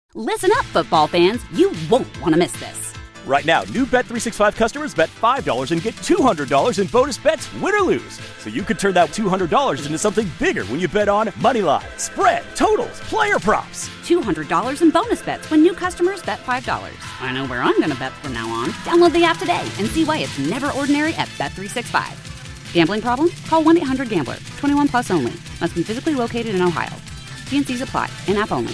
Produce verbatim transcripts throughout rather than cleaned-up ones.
Listen up, football fans. You won't want to miss this. Right now, new Bet three sixty-five customers bet five dollars and get two hundred dollars in bonus bets, win or lose. So you could turn that two hundred dollars into something bigger when you bet on money line, spread, totals, player props. two hundred dollars in bonus bets when new customers bet five dollars. I know where I'm going to bet from now on. Download the app today and see why it's never ordinary at Bet three sixty-five. Gambling problem? Call one eight hundred gambler. twenty-one plus only. Must be physically located in Ohio. T and C's apply. In-app only.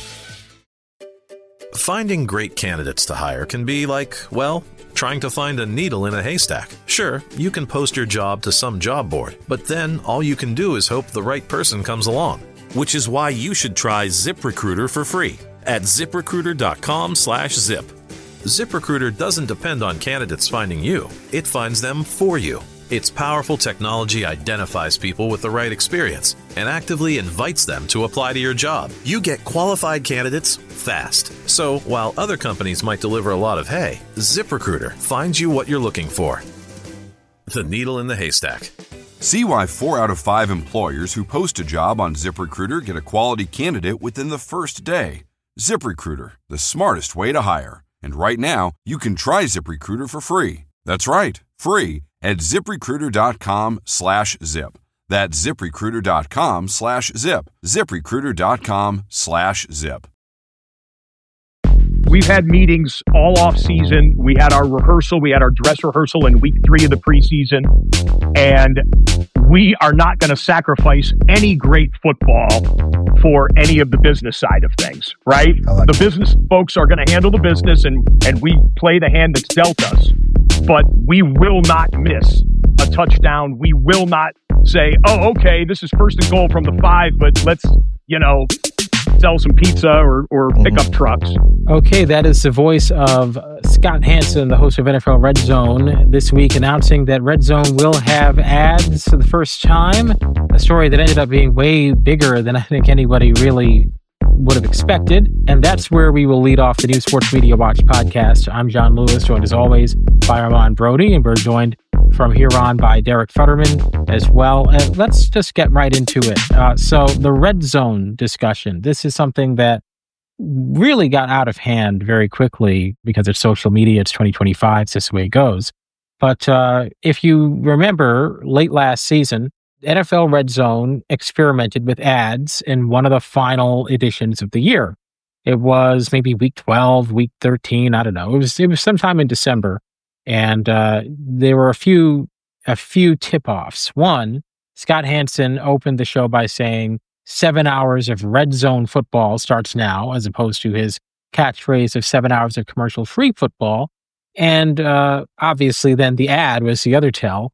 Finding great candidates to hire can be like, well, trying to find a needle in a haystack. Sure, you can post your job to some job board, but then all you can do is hope the right person comes along. Which is why you should try ZipRecruiter for free at ZipRecruiter.com slash zip. ZipRecruiter doesn't depend on candidates finding you. It finds them for you. Its powerful technology identifies people with the right experience and actively invites them to apply to your job. You get qualified candidates fast. So while other companies might deliver a lot of hay, ZipRecruiter finds you what you're looking for. The needle in the haystack. See why four out of five employers who post a job on ZipRecruiter get a quality candidate within the first day. ZipRecruiter, the smartest way to hire. And right now, you can try ZipRecruiter for free. That's right, free at ZipRecruiter.com slash zip. That's ZipRecruiter.com slash zip. ZipRecruiter.com slash zip. We've had meetings all off season. We had our rehearsal. We had our dress rehearsal in week three of the preseason. And we are not going to sacrifice any great football for any of the business side of things, right? Like the business folks are going to handle the business, and, and we play the hand that's dealt us. But we will not miss a touchdown. We will not say, oh, okay, this is first and goal from the five, but let's, you know, sell some pizza or, or pick up trucks. Okay, that is the voice of Scott Hanson, the host of N F L Red Zone, this week announcing that Red Zone will have ads for the first time. A story that ended up being way bigger than I think anybody really would have expected. And that's where we will lead off the new Sports Media Watch podcast. I'm John Lewis, joined as always by Armand Brody, and we're joined from here on by Derek Futterman as well. And let's just get right into it. Uh, so the Red Zone discussion, this is something that really got out of hand very quickly because it's social media. It's twenty twenty-five. It's just the way it goes. But uh, if you remember late last season, N F L Red Zone experimented with ads in one of the final editions of the year. It was maybe week twelve, week thirteen. I don't know. It was, it was sometime in December. And uh, there were a few a few tip-offs. One, Scott Hanson opened the show by saying seven hours of Red Zone football starts now, as opposed to his catchphrase of seven hours of commercial-free football. And uh, obviously then the ad was the other tell,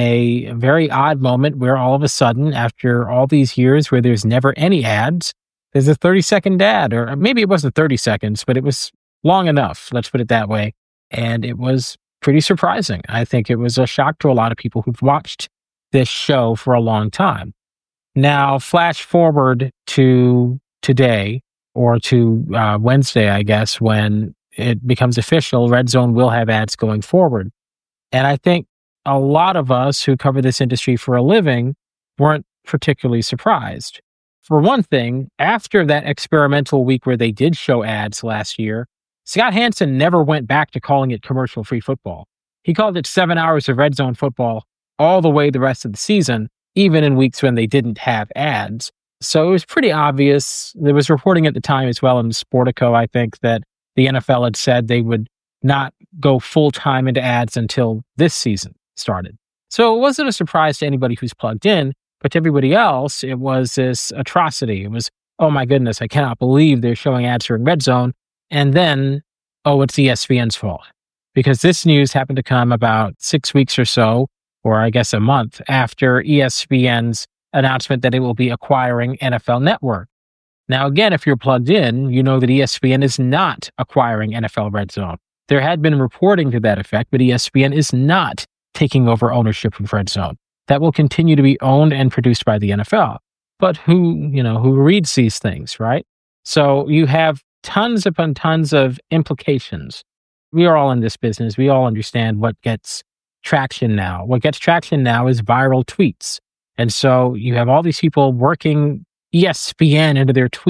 a very odd moment where all of a sudden, after all these years where there's never any ads, there's a thirty-second ad, or maybe it wasn't thirty seconds, but it was long enough, let's put it that way. And it was pretty surprising. I think it was a shock to a lot of people who've watched this show for a long time. Now, flash forward to today, or to uh, Wednesday, I guess, when it becomes official, Red Zone will have ads going forward. And I think a lot of us who cover this industry for a living weren't particularly surprised. For one thing, after that experimental week where they did show ads last year, Scott Hanson never went back to calling it commercial-free football. He called it seven hours of Red Zone football all the way the rest of the season, even in weeks when they didn't have ads. So it was pretty obvious. There was reporting at the time as well in Sportico, I think, that the N F L had said they would not go full-time into ads until this season started. So it wasn't a surprise to anybody who's plugged in, but to everybody else, it was this atrocity. It was, oh my goodness, I cannot believe they're showing ads here in Red Zone. And then, oh, it's E S P N's fault. Because this news happened to come about six weeks or so, or I guess a month, after E S P N's announcement that it will be acquiring N F L Network. Now, again, if you're plugged in, you know that E S P N is not acquiring N F L Red Zone. There had been reporting to that effect, but E S P N is not taking over ownership of Red Zone. That will continue to be owned and produced by the N F L. But who, you know, who reads these things, right? So you have tons upon tons of implications. We are all in this business. We all understand what gets traction now. What gets traction now is viral tweets. And so you have all these people working E S P N into their tweet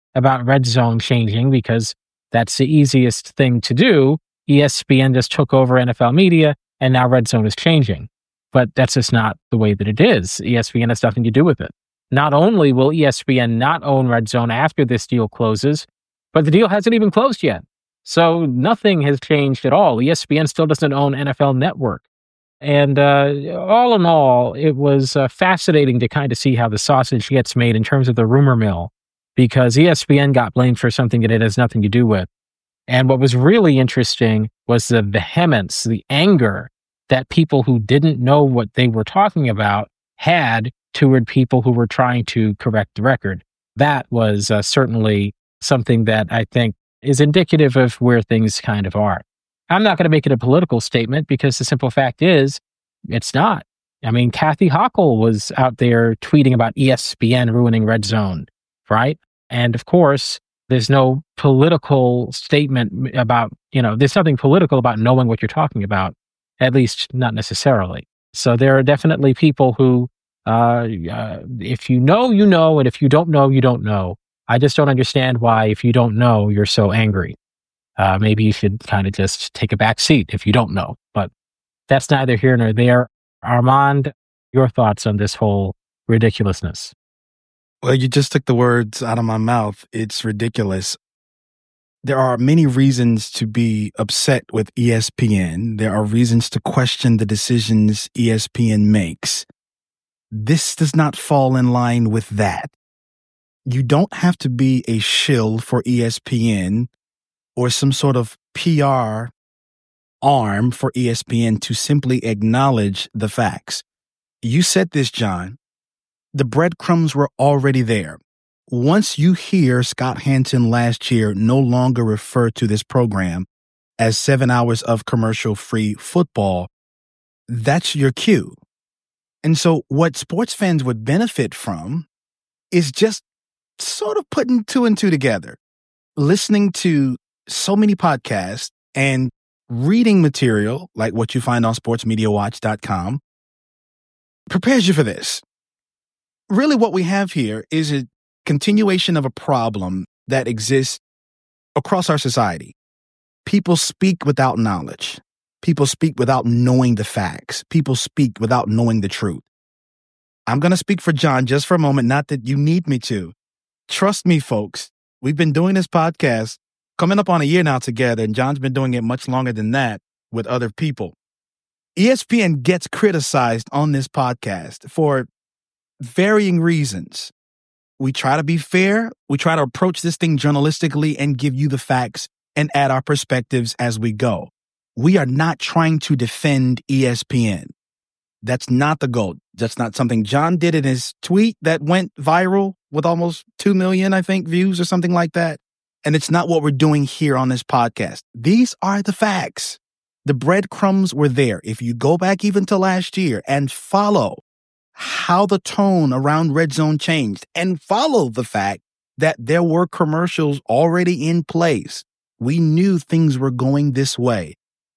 about Red Zone changing because that's the easiest thing to do. E S P N just took over N F L media, and now Red Zone is changing. But that's just not the way that it is. E S P N has nothing to do with it. Not only will E S P N not own Red Zone after this deal closes, but the deal hasn't even closed yet. So nothing has changed at all. E S P N still doesn't own N F L Network. And uh, all in all, it was uh, fascinating to kind of see how the sausage gets made in terms of the rumor mill, because E S P N got blamed for something that it has nothing to do with. And what was really interesting was the vehemence, the anger that people who didn't know what they were talking about had toward people who were trying to correct the record. That was uh, certainly something that I think is indicative of where things kind of are. I'm not going to make it a political statement because the simple fact is it's not. I mean, Kathy Hochul was out there tweeting about E S P N ruining Red Zone, right? And of course, there's no political statement about, you know, there's nothing political about knowing what you're talking about, at least not necessarily. So there are definitely people who, uh, uh, if you know, you know, and if you don't know, you don't know. I just don't understand why, if you don't know, you're so angry. Uh, maybe you should kind of just take a back seat if you don't know. But that's neither here nor there. Armand, your thoughts on this whole ridiculousness? Well, you just took the words out of my mouth. It's ridiculous. There are many reasons to be upset with E S P N. There are reasons to question the decisions E S P N makes. This does not fall in line with that. You don't have to be a shill for E S P N or some sort of P R arm for E S P N to simply acknowledge the facts. You said this, John. The breadcrumbs were already there. Once you hear Scott Hanson last year no longer refer to this program as seven hours of commercial-free football, that's your cue. And so what sports fans would benefit from is just sort of putting two and two together, listening to so many podcasts and reading material like what you find on sports media watch dot com prepares you for this. Really what we have here is a continuation of a problem that exists across our society. People speak without knowledge. People speak without knowing the facts. People speak without knowing the truth. I'm going to speak for John just for a moment, not that you need me to. Trust me, folks. We've been doing this podcast coming up on a year now together, and John's been doing it much longer than that with other people. E S P N gets criticized on this podcast for varying reasons. We try to be fair. We try to approach this thing journalistically and give you the facts and add our perspectives as we go. We are not trying to defend E S P N. That's not the goal. That's not something John did in his tweet that went viral with almost two million, I think, views or something like that. And it's not what we're doing here on this podcast. These are the facts. The breadcrumbs were there. If you go back even to last year and follow how the tone around Red Zone changed and follow the fact that there were commercials already in place, we knew things were going this way.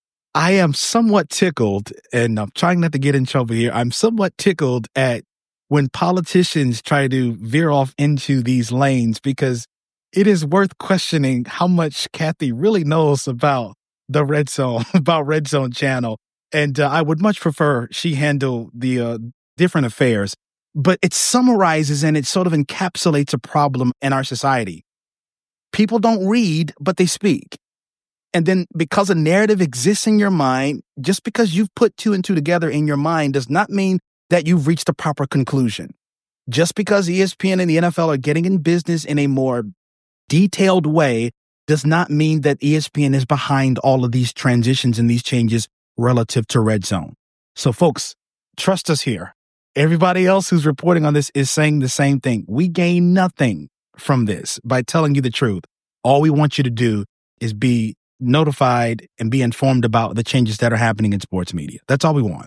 I am somewhat tickled, and I'm trying not to get in trouble here. I'm somewhat tickled at when politicians try to veer off into these lanes, because it is worth questioning how much Kathy really knows about the Red Zone, about Red Zone channel. And uh, I would much prefer she handle the uh, different affairs. But it summarizes and it sort of encapsulates a problem in our society. People don't read, but they speak. And then because a narrative exists in your mind, just because you've put two and two together in your mind does not mean that you've reached a proper conclusion. Just because E S P N and the N F L are getting in business in a more detailed way does not mean that E S P N is behind all of these transitions and these changes relative to Red Zone. So folks, trust us here. Everybody else who's reporting on this is saying the same thing. We gain nothing from this by telling you the truth. All we want you to do is be notified and be informed about the changes that are happening in sports media. That's all we want.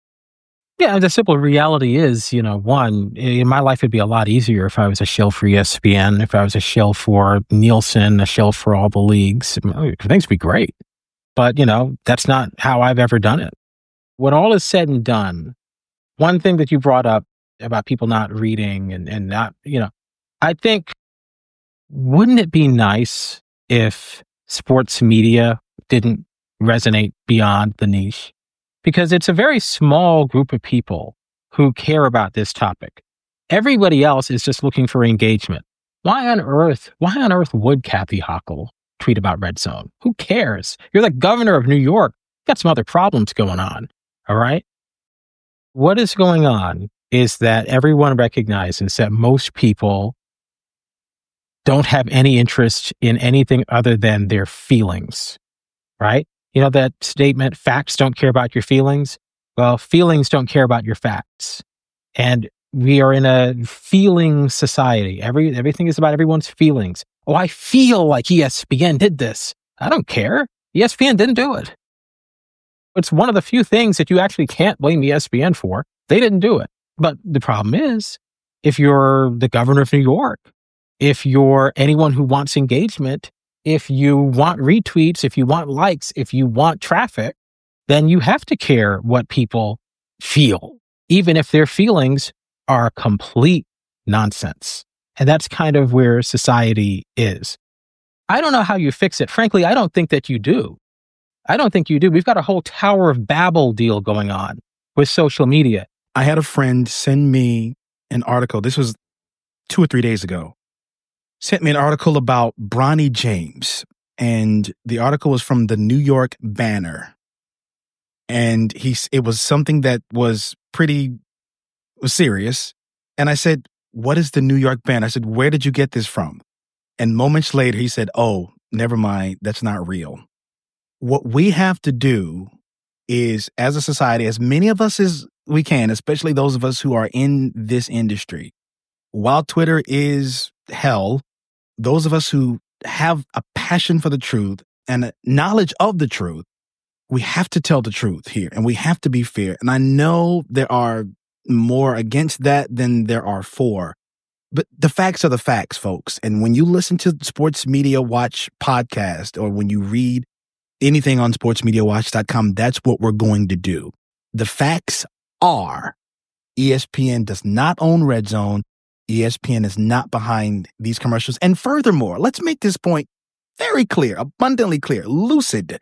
Yeah, the simple reality is, you know, one, in my life, it'd be a lot easier if I was a shill for E S P N, if I was a shill for Nielsen, a shill for all the leagues. Things would be great. But, you know, that's not how I've ever done it. When all is said and done, one thing that you brought up about people not reading and, and not, you know, I think wouldn't it be nice if sports media didn't resonate beyond the niche? Because it's a very small group of people who care about this topic. Everybody else is just looking for engagement. Why on earth, why on earth would Kathy Hochul tweet about Red Zone? Who cares? You're the governor of New York. You've got some other problems going on. All right. What is going on is that everyone recognizes that most people don't have any interest in anything other than their feelings, right? You know that statement, facts don't care about your feelings? Well, feelings don't care about your facts. And we are in a feeling society. Every Everything is about everyone's feelings. Oh, I feel like E S P N did this. I don't care. E S P N didn't do it. It's one of the few things that you actually can't blame E S P N for. They didn't do it. But the problem is, if you're the governor of New York, if you're anyone who wants engagement, if you want retweets, if you want likes, if you want traffic, then you have to care what people feel, even if their feelings are complete nonsense. And that's kind of where society is. I don't know how you fix it. Frankly, I don't think that you do. I don't think you do. We've got a whole Tower of Babel deal going on with social media. I had a friend send me an article. This was two or three days ago. Sent me an article about Bronny James. And the article was from the New York Banner. And he, it was something that was pretty was serious. And I said, what is the New York Banner? I said, where did you get this from? And moments later, he said, oh, never mind. That's not real. What we have to do is, as a society, as many of us as we can, especially those of us who are in this industry, while Twitter is hell, those of us who have a passion for the truth and a knowledge of the truth, we have to tell the truth here and we have to be fair. And I know there are more against that than there are for, but the facts are the facts, folks. And when you listen to Sports Media Watch podcast or when you read anything on sports media watch dot com, that's what we're going to do. The facts are E S P N does not own Red Zone. E S P N is not behind these commercials. And furthermore, let's make this point very clear, abundantly clear, lucid.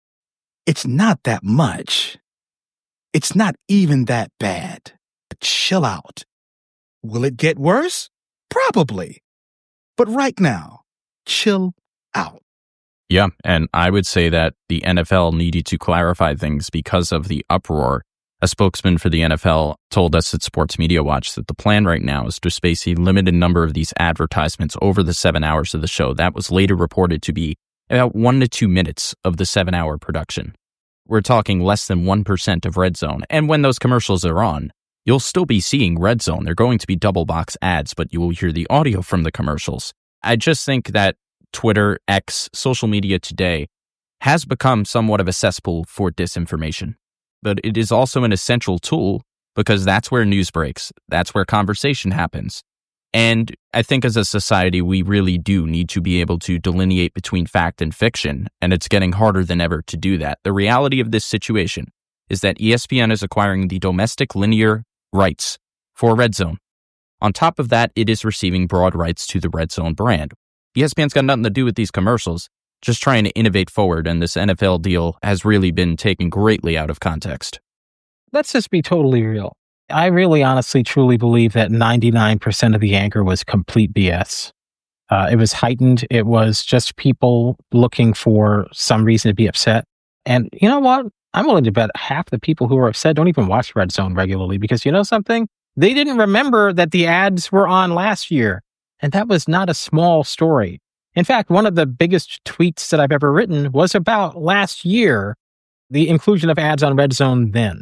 It's not that much. It's not even that bad. Chill out. Will it get worse? Probably. But right now, chill out. Yeah, and I would say that the N F L needed to clarify things because of the uproar. A spokesman for the N F L told us at Sports Media Watch that the plan right now is to space a limited number of these advertisements over the seven hours of the show. That was later reported to be about one to two minutes of the seven-hour production. We're talking less than one percent of Red Zone. And when those commercials are on, you'll still be seeing Red Zone. They're going to be double box ads, but you will hear the audio from the commercials. I just think that Twitter, X, social media today has become somewhat of a cesspool for disinformation. But it is also an essential tool because that's where news breaks. That's where conversation happens. And I think as a society, we really do need to be able to delineate between fact and fiction, and it's getting harder than ever to do that. The reality of this situation is that E S P N is acquiring the domestic linear rights for Red Zone. On top of that, it is receiving broad rights to the Red Zone brand. E S P N's got nothing to do with these commercials, just trying to innovate forward, and this N F L deal has really been taken greatly out of context. Let's just be totally real. I really honestly truly believe that ninety-nine percent of the anger was complete B S. Uh, it was heightened. It was just people looking for some reason to be upset. And you know what? I'm willing to bet half the people who are upset don't even watch Red Zone regularly because you know something? They didn't remember that the ads were on last year. And that was not a small story. In fact, one of the biggest tweets that I've ever written was about last year, the inclusion of ads on Red Zone then.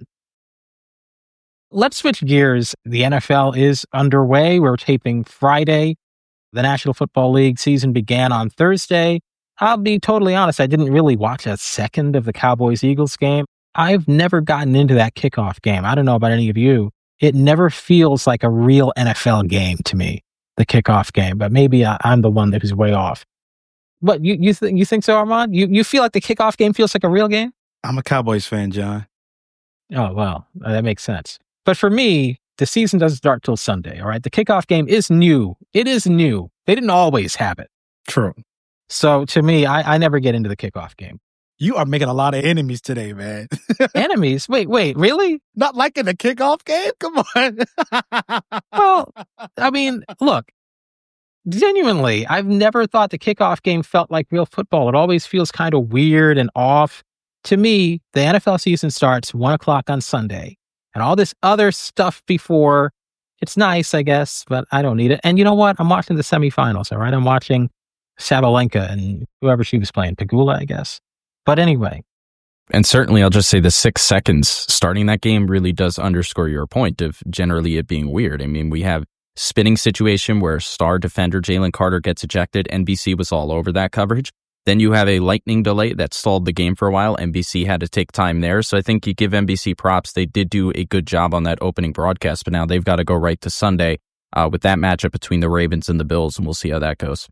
Let's switch gears. The N F L is underway. We're taping Friday. The National Football League season began on Thursday. I'll be totally honest, I didn't really watch a second of the Cowboys-Eagles game. I've never gotten into that kickoff game. I don't know about any of you. It never feels like a real N F L game to me, the kickoff game, but maybe I, I'm the one that is way off. What, you you, th- you think so, Armand? You, you feel like the kickoff game feels like a real game? I'm a Cowboys fan, John. Oh, well, that makes sense. But for me, the season doesn't start till Sunday, all right? The kickoff game is new. It is new. They didn't always have it. True. So to me, I, I never get into the kickoff game. You are making a lot of enemies today, man. Enemies? Wait, wait, really? Not liking the kickoff game? Come on. Well, I mean, look, genuinely, I've never thought the kickoff game felt like real football. It always feels kind of weird and off. To me, the N F L season starts one o'clock on Sunday, and all this other stuff before, it's nice, I guess, but I don't need it. And you know what? I'm watching the semifinals, all right? I'm watching Sabalenka and whoever she was playing, Pegula, I guess. But anyway. And certainly, I'll just say the six seconds starting that game really does underscore your point of generally it being weird. I mean, we have spinning situation where star defender Jalen Carter gets ejected. N B C was all over that coverage. Then you have a lightning delay that stalled the game for a while. N B C had to take time there. So I think you give N B C props. They did do a good job on that opening broadcast, but now they've got to go right to Sunday uh, with that matchup between the Ravens and the Bills, and we'll see how that goes.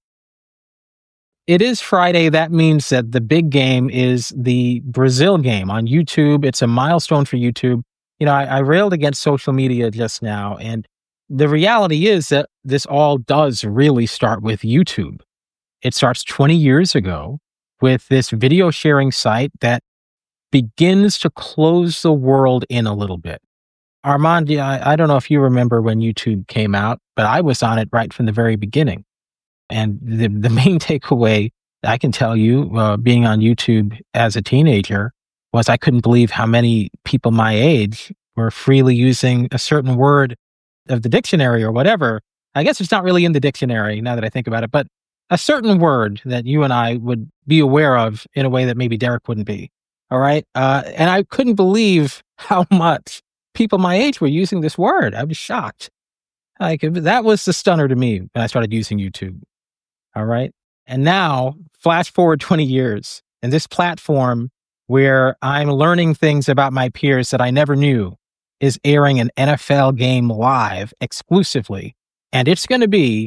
It is Friday. That means that the big game is the Brazil game on YouTube. It's a milestone for YouTube. You know, I, I railed against social media just now, and the reality is that this all does really start with YouTube. It starts twenty years ago with this video sharing site that begins to close the world in a little bit. Armand, I, I don't know if you remember when YouTube came out, but I was on it right from the very beginning. And the, the main takeaway I can tell you, uh, being on YouTube as a teenager, was I couldn't believe how many people my age were freely using a certain word of the dictionary or whatever. I guess it's not really in the dictionary now that I think about it, but a certain word that you and I would be aware of in a way that maybe Derek wouldn't be. All right. Uh, and I couldn't believe how much people my age were using this word. I was shocked. Like, that was the stunner to me when I started using YouTube. All right. And now, flash forward twenty years, and this platform where I'm learning things about my peers that I never knew is airing an N F L game live exclusively. And it's going to be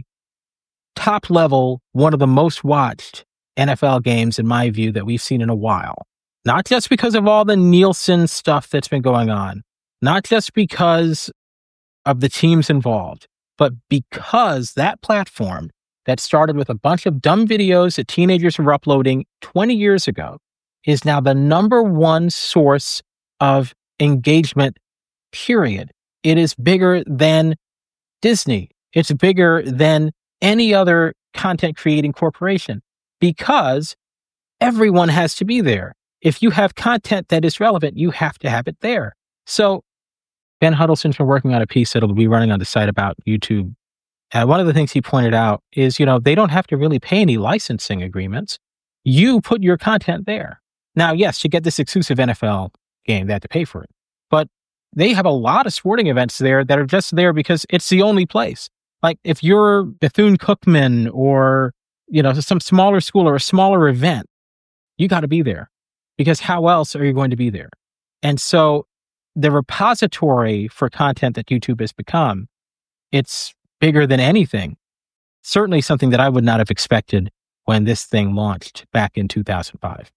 top level, one of the most watched N F L games, in my view, that we've seen in a while. Not just because of all the Nielsen stuff that's been going on, not just because of the teams involved, but because that platform that started with a bunch of dumb videos that teenagers were uploading twenty years ago is now the number one source of engagement, period. It is bigger than Disney. It's bigger than any other content creating corporation because everyone has to be there. If you have content that is relevant, you have to have it there. So Ben Huddleston's been working on a piece that'll be running on the site about YouTube. And one of the things he pointed out is, you know, they don't have to really pay any licensing agreements. You put your content there. Now, yes, to get this exclusive N F L game, they have to pay for it. But they have a lot of sporting events there that are just there because it's the only place. Like if you're Bethune-Cookman or, you know, some smaller school or a smaller event, you got to be there because how else are you going to be there? And so the repository for content that YouTube has become, it's bigger than anything. Certainly something that I would not have expected when this thing launched back in two thousand five.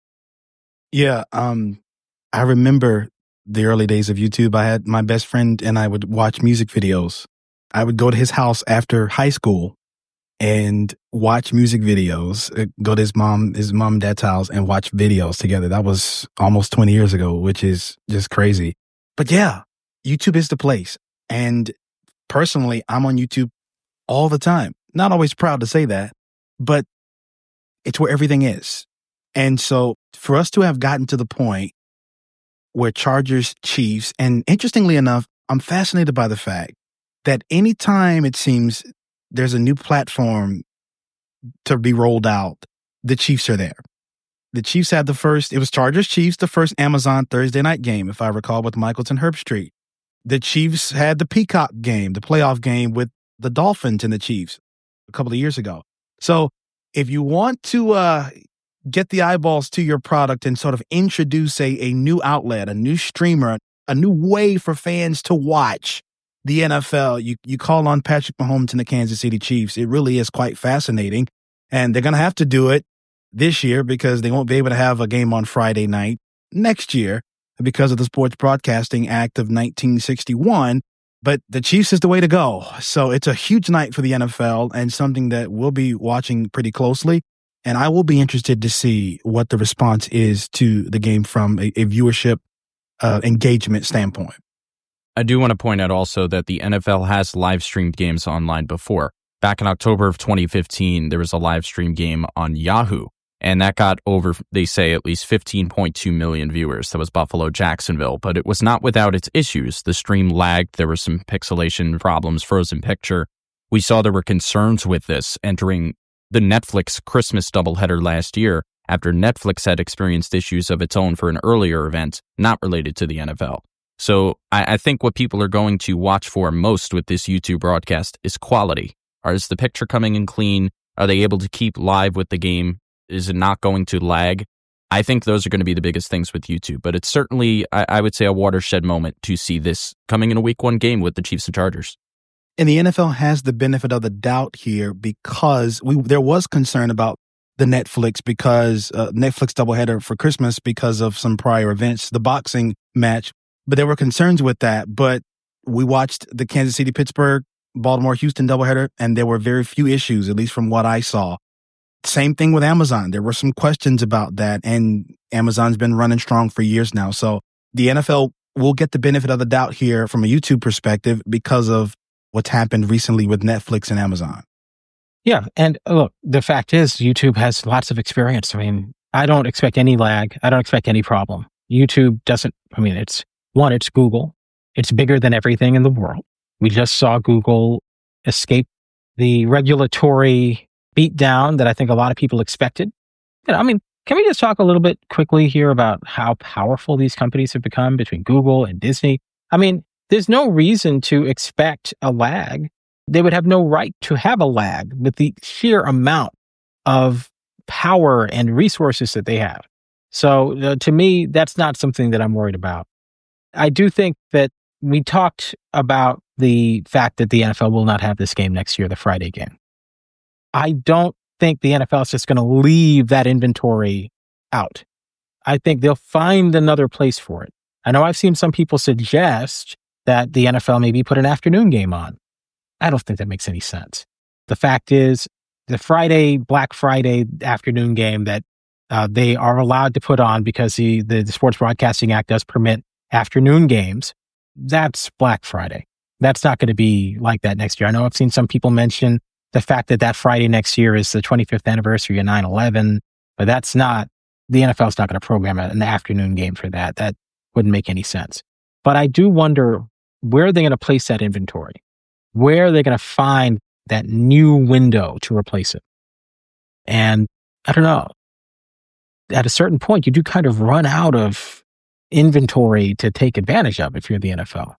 Yeah, um, I remember the early days of YouTube. I had my best friend and I would watch music videos. I would go to his house after high school and watch music videos, go to his mom, his mom and dad's house and watch videos together. That was almost twenty years ago, which is just crazy. But yeah, YouTube is the place. And personally, I'm on YouTube all the time. Not always proud to say that, but it's where everything is. And so for us to have gotten to the point where Chargers, Chiefs, and interestingly enough, I'm fascinated by the fact that anytime it seems there's a new platform to be rolled out, the Chiefs are there. The Chiefs had the first, it was Chargers Chiefs, the first Amazon Thursday night game, if I recall, with Michaels and Herbstreit. The Chiefs had the Peacock game, the playoff game with the Dolphins and the Chiefs a couple of years ago. So if you want to uh, get the eyeballs to your product and sort of introduce a, a new outlet, a new streamer, a new way for fans to watch the N F L, you, you call on Patrick Mahomes and the Kansas City Chiefs. It really is quite fascinating. And they're going to have to do it this year because they won't be able to have a game on Friday night next year because of the Sports Broadcasting Act of nineteen sixty-one. But the Chiefs is the way to go. So it's a huge night for the N F L and something that we'll be watching pretty closely. And I will be interested to see what the response is to the game from a, a viewership uh, engagement standpoint. I do want to point out also that the N F L has live streamed games online before. Back in October of twenty fifteen, there was a live stream game on Yahoo, and that got over, they say, at least fifteen point two million viewers. That was Buffalo Jacksonville, but it was not without its issues. The stream lagged. There were some pixelation problems, frozen picture. We saw there were concerns with this entering the Netflix Christmas doubleheader last year after Netflix had experienced issues of its own for an earlier event not related to the N F L. So I, I think what people are going to watch for most with this YouTube broadcast is quality. Is the picture coming in clean? Are they able to keep live with the game? Is it not going to lag? I think those are going to be the biggest things with YouTube. But it's certainly, I, I would say, a watershed moment to see this coming in a week one game with the Chiefs and Chargers. And the N F L has the benefit of the doubt here because we there was concern about the Netflix because uh, Netflix doubleheader for Christmas because of some prior events, the boxing match. But there were concerns with that. But we watched the Kansas City, Pittsburgh, Baltimore, Houston doubleheader, and there were very few issues, at least from what I saw. Same thing with Amazon. There were some questions about that, and Amazon's been running strong for years now. So the N F L will get the benefit of the doubt here from a YouTube perspective because of what's happened recently with Netflix and Amazon. Yeah. And look, the fact is YouTube has lots of experience. I mean, I don't expect any lag. I don't expect any problem. YouTube doesn't, I mean, it's one, it's Google. It's bigger than everything in the world. We just saw Google escape the regulatory beatdown that I think a lot of people expected. You know, I mean, can we just talk a little bit quickly here about how powerful these companies have become between Google and Disney? I mean, there's no reason to expect a lag. They would have no right to have a lag with the sheer amount of power and resources that they have. So uh, to me, that's not something that I'm worried about. I do think that we talked about the fact that the N F L will not have this game next year, the Friday game. I don't think the N F L is just going to leave that inventory out. I think they'll find another place for it. I know I've seen some people suggest that the N F L maybe put an afternoon game on. I don't think that makes any sense. The fact is, the Friday, Black Friday afternoon game that uh, they are allowed to put on because the, the, the Sports Broadcasting Act does permit afternoon games, that's Black Friday. That's not going to be like that next year. I know I've seen some people mention the fact that that Friday next year is the twenty-fifth anniversary of nine eleven, but that's not, the N F L is not going to program an afternoon game for that. That wouldn't make any sense. But I do wonder, where are they going to place that inventory? Where are they going to find that new window to replace it? And I don't know. At a certain point, you do kind of run out of inventory to take advantage of if you're the N F L.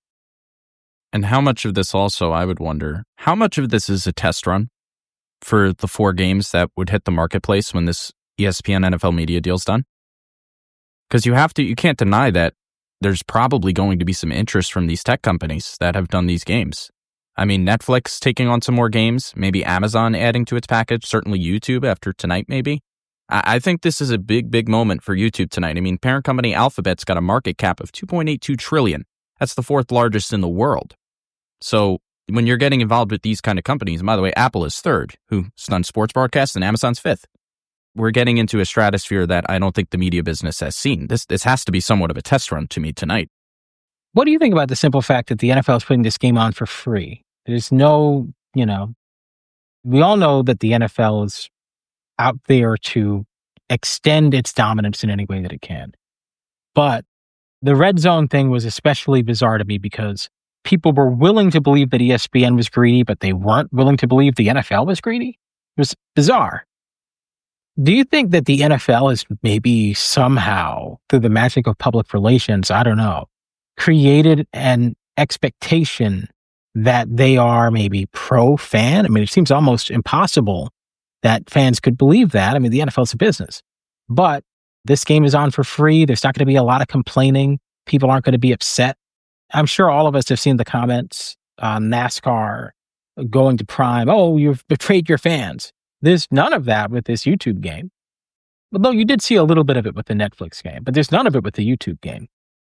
And how much of this also, I would wonder, how much of this is a test run for the four games that would hit the marketplace when this E S P N N F L media deal's done? Because you have to, you can't deny that there's probably going to be some interest from these tech companies that have done these games. I mean, Netflix taking on some more games, maybe Amazon adding to its package, certainly YouTube after tonight, maybe. I, I think this is a big, big moment for YouTube tonight. I mean, parent company Alphabet's got a market cap of two point eight two trillion dollars. That's the fourth largest in the world. So when you're getting involved with these kind of companies, and by the way, Apple is third, who's done sports broadcasts, and Amazon's fifth. We're getting into a stratosphere that I don't think the media business has seen. This this has to be somewhat of a test run to me tonight. What do you think about the simple fact that the N F L is putting this game on for free? There's no, you know, we all know that the N F L is out there to extend its dominance in any way that it can. But the red zone thing was especially bizarre to me because people were willing to believe that E S P N was greedy, but they weren't willing to believe the N F L was greedy. It was bizarre. Do you think that the N F L is maybe somehow, through the magic of public relations, I don't know, created an expectation that they are maybe pro-fan? I mean, it seems almost impossible that fans could believe that. I mean, the N F L is a business. But this game is on for free. There's not going to be a lot of complaining. People aren't going to be upset. I'm sure all of us have seen the comments on NASCAR going to Prime. Oh, you've betrayed your fans. There's none of that with this YouTube game. Although you did see a little bit of it with the Netflix game, but there's none of it with the YouTube game.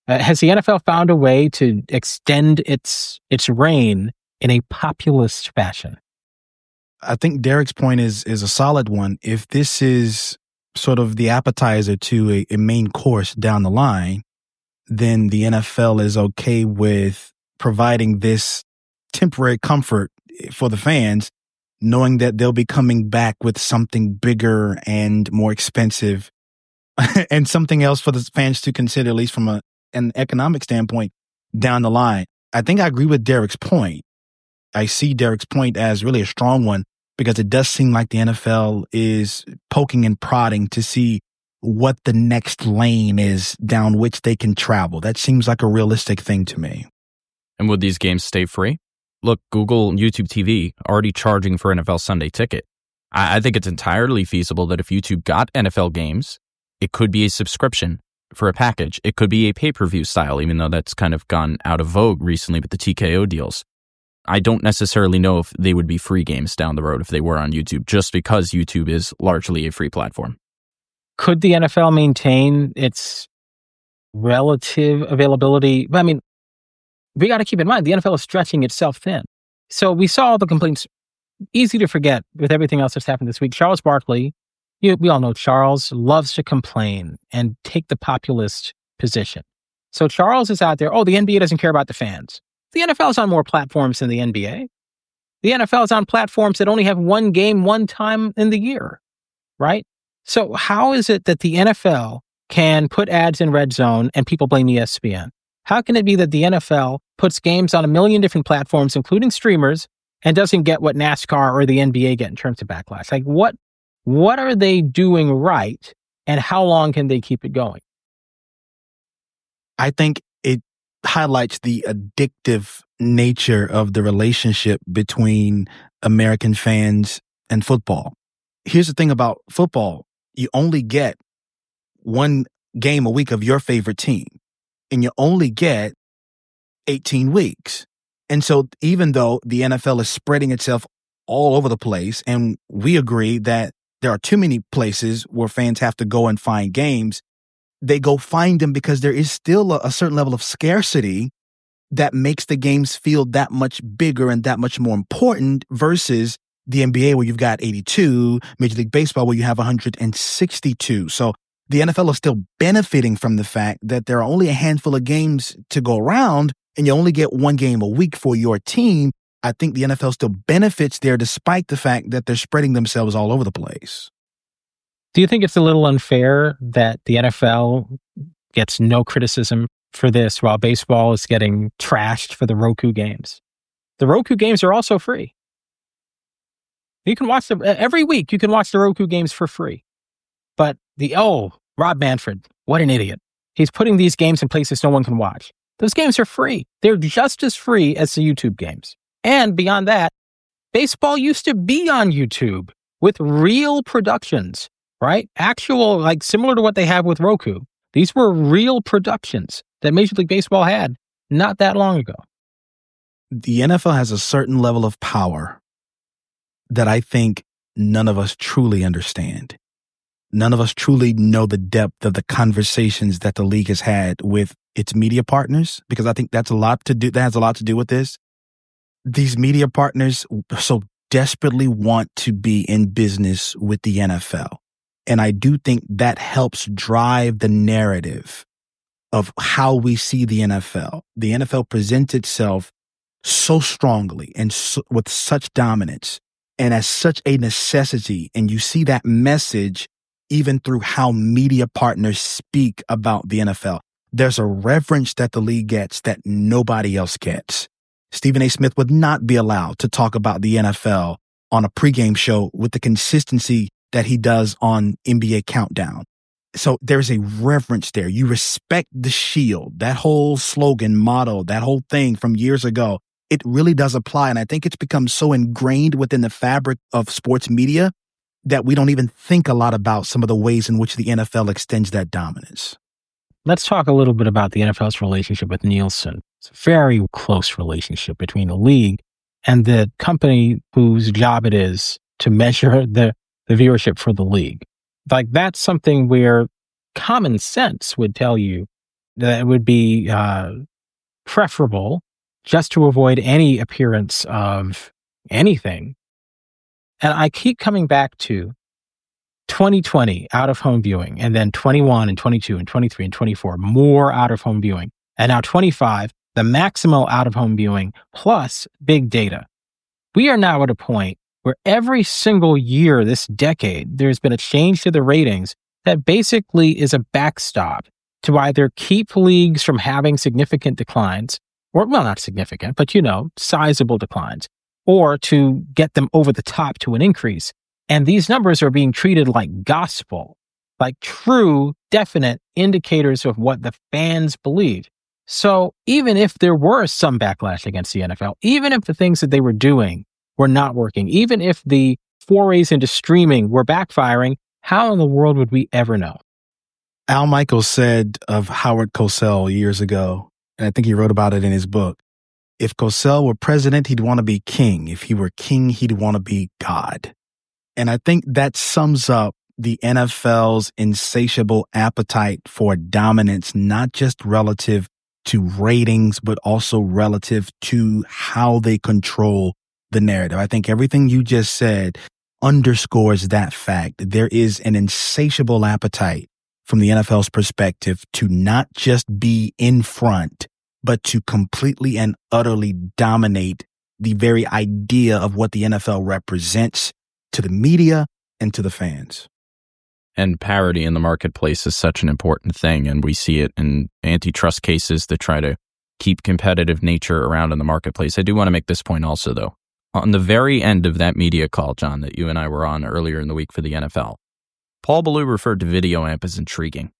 Uh, has the N F L found a way to extend its its reign in a populist fashion? I think Derek's point is is a solid one. If this is sort of the appetizer to a, a main course down the line, then the N F L is okay with providing this temporary comfort for the fans, knowing that they'll be coming back with something bigger and more expensive and something else for the fans to consider, at least from a, an economic standpoint down the line. I think I agree with Derek's point. I see Derek's point as really a strong one because it does seem like the N F L is poking and prodding to see what the next lane is down which they can travel. That seems like a realistic thing to me. And would these games stay free? Look, Google and YouTube T V already charging for N F L Sunday Ticket. I, I think it's entirely feasible that if YouTube got N F L games, it could be a subscription for a package. It could be a pay-per-view style, even though that's kind of gone out of vogue recently with the T K O deals. I don't necessarily know if they would be free games down the road if they were on YouTube, just because YouTube is largely a free platform. Could the N F L maintain its relative availability? I mean, we got to keep in mind, the N F L is stretching itself thin. So we saw all the complaints. Easy to forget with everything else that's happened this week. Charles Barkley, you, we all know Charles loves to complain and take the populist position. So Charles is out there, oh, the N B A doesn't care about the fans. The N F L is on more platforms than the N B A. The N F L is on platforms that only have one game one time in the year, right? So how is it that the N F L can put ads in Red Zone and people blame E S P N? How can it be that the N F L puts games on a million different platforms, including streamers, and doesn't get what NASCAR or the N B A get in terms of backlash? Like, what, what are they doing right, and how long can they keep it going? I think it highlights the addictive nature of the relationship between American fans and football. Here's the thing about football. You only get one game a week of your favorite team, and you only get eighteen weeks. And so even though the N F L is spreading itself all over the place, and we agree that there are too many places where fans have to go and find games, they go find them because there is still a, a certain level of scarcity that makes the games feel that much bigger and that much more important versus the N B A where you've got eighty-two, Major League Baseball where you have one hundred sixty-two. So the N F L is still benefiting from the fact that there are only a handful of games to go around and you only get one game a week for your team. I think the N F L still benefits there despite the fact that they're spreading themselves all over the place. Do you think it's a little unfair that the N F L gets no criticism for this while baseball is getting trashed for the Roku games? The Roku games are also free. You can watch them every week. You can watch the Roku games for free. But the, oh, Rob Manfred, what an idiot. He's putting these games in places no one can watch. Those games are free. They're just as free as the YouTube games. And beyond that, baseball used to be on YouTube with real productions, right? Actual, like similar to what they have with Roku. These were real productions that Major League Baseball had not that long ago. The N F L has a certain level of power that I think none of us truly understand. None of us truly know the depth of the conversations that the league has had with its media partners, because I think that's a lot to do. That has a lot to do with this. These media partners so desperately want to be in business with the N F L. And I do think that helps drive the narrative of how we see the N F L. The N F L presents itself so strongly and so, with such dominance and as such a necessity. And you see that message even through how media partners speak about the N F L. There's a reverence that the league gets that nobody else gets. Stephen A. Smith would not be allowed to talk about the N F L on a pregame show with the consistency that he does on N B A Countdown. So there's a reverence there. You respect the shield, that whole slogan, motto, that whole thing from years ago. It really does apply. And I think it's become so ingrained within the fabric of sports media that we don't even think a lot about some of the ways in which the N F L extends that dominance. Let's talk a little bit about the N F L's relationship with Nielsen. It's a very close relationship between the league and the company whose job it is to measure the, the viewership for the league. Like, that's something where common sense would tell you that it would be uh, preferable just to avoid any appearance of anything. And I keep coming back to twenty twenty out-of-home viewing, and then twenty-one and twenty-two and twenty-three and twenty-four, more out-of-home viewing. And now twenty-five, the maximal out-of-home viewing plus big data. We are now at a point where every single year this decade, there's been a change to the ratings that basically is a backstop to either keep leagues from having significant declines, or, well, not significant, but, you know, sizable declines, or to get them over the top to an increase. And these numbers are being treated like gospel, like true, definite indicators of what the fans believe. So even if there were some backlash against the N F L, even if the things that they were doing were not working, even if the forays into streaming were backfiring, how in the world would we ever know? Al Michaels said of Howard Cosell years ago, and I think he wrote about it in his book, if Cosell were president, he'd want to be king. If he were king, he'd want to be God. And I think that sums up the N F L's insatiable appetite for dominance, not just relative to ratings, but also relative to how they control the narrative. I think everything you just said underscores that fact. There is an insatiable appetite from the N F L's perspective to not just be in front, but to completely and utterly dominate the very idea of what the N F L represents to the media and to the fans. And parity in the marketplace is such an important thing, and we see it in antitrust cases that try to keep competitive nature around in the marketplace. I do want to make this point also, though. On the very end of that media call, John, that you and I were on earlier in the week for the N F L, Paul Ballou referred to VideoAmp as intriguing.